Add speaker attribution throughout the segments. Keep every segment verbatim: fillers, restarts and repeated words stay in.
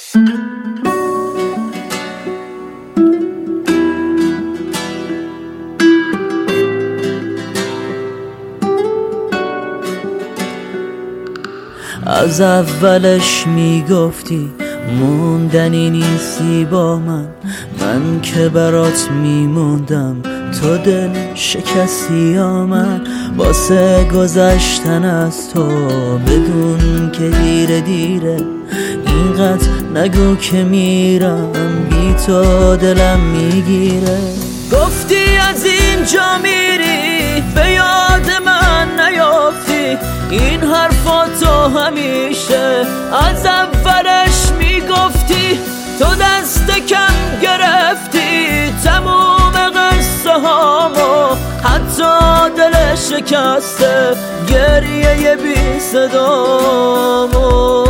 Speaker 1: از اولش میگفتی موندنی نیستی با من، من که برات میموندم تو دل شکستی یا من. واسه گذشتن از تو بدون که دیره دیره اینقدر نگو که میرم بی تو دلم میگیره. گفتی از اینجا میری به یاد من نیافتی، این حرفا تو همیشه از اولش میگفتی. تو دست کم گرفتی تموم قصه هامو، حتی دل شکسته گریه بی صدامو.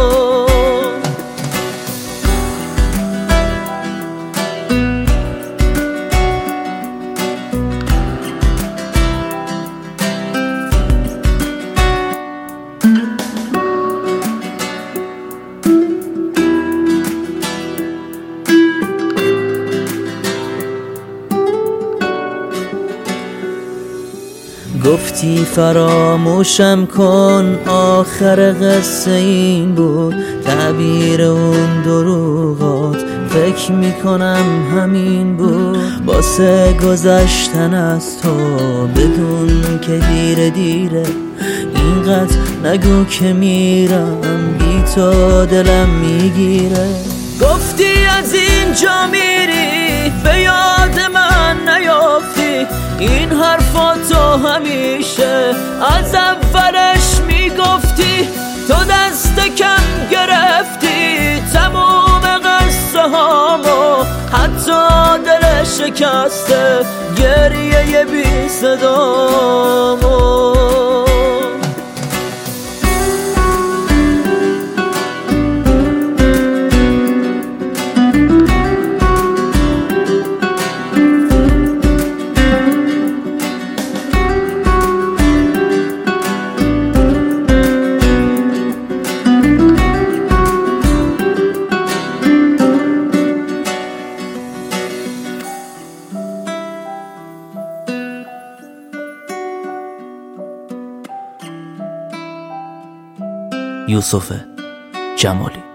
Speaker 1: گفتی فراموشم کن آخر قصه این بود، تعبیر اون دروغات فکر میکنم همین بود. واسه گذشتن از تو بدون که دیره دیره اینقدر نگو که میرم بی تو دلم میگیره. گفتی از اینجا میری به یاد من نیافتی، این حرفا تو همیشه از اولش میگفتی. تو دست کم گرفتی تموم قصه هامو، حتی دل شکسته گریه بی صدامو.
Speaker 2: یوسف جمالی.